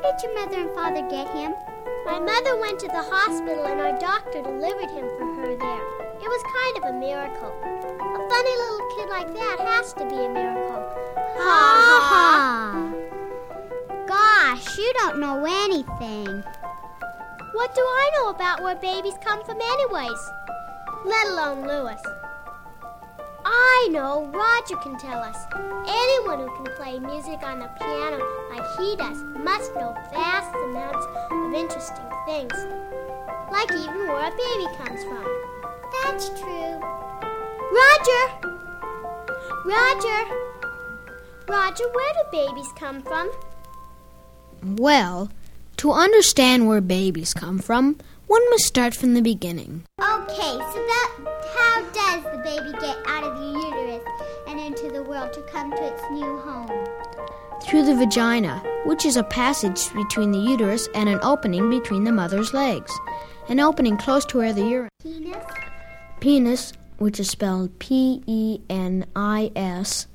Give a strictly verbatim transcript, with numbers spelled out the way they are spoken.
did your mother and father get him? My mother went to the hospital and our doctor delivered him for her there. It was kind of a miracle. A funny little kid like that has to be a miracle. Ha ha! Gosh, you don't know anything. What do I know about where babies come from anyways? Let alone Louis. I know, Roger can tell us. Anyone who can play music on the piano like he does must know vast amounts of interesting things. Like even where a baby comes from. That's true. Roger! Roger! Roger, where do babies come from? Well, to understand where babies come from, one must start from the beginning. Okay, so that how does the baby get out of the uterus and into the world to come to its new home? Through the vagina, which is a passage between the uterus and an opening between the mother's legs. An opening close to where the urine... Penis? Penis, which is spelled P E N I S,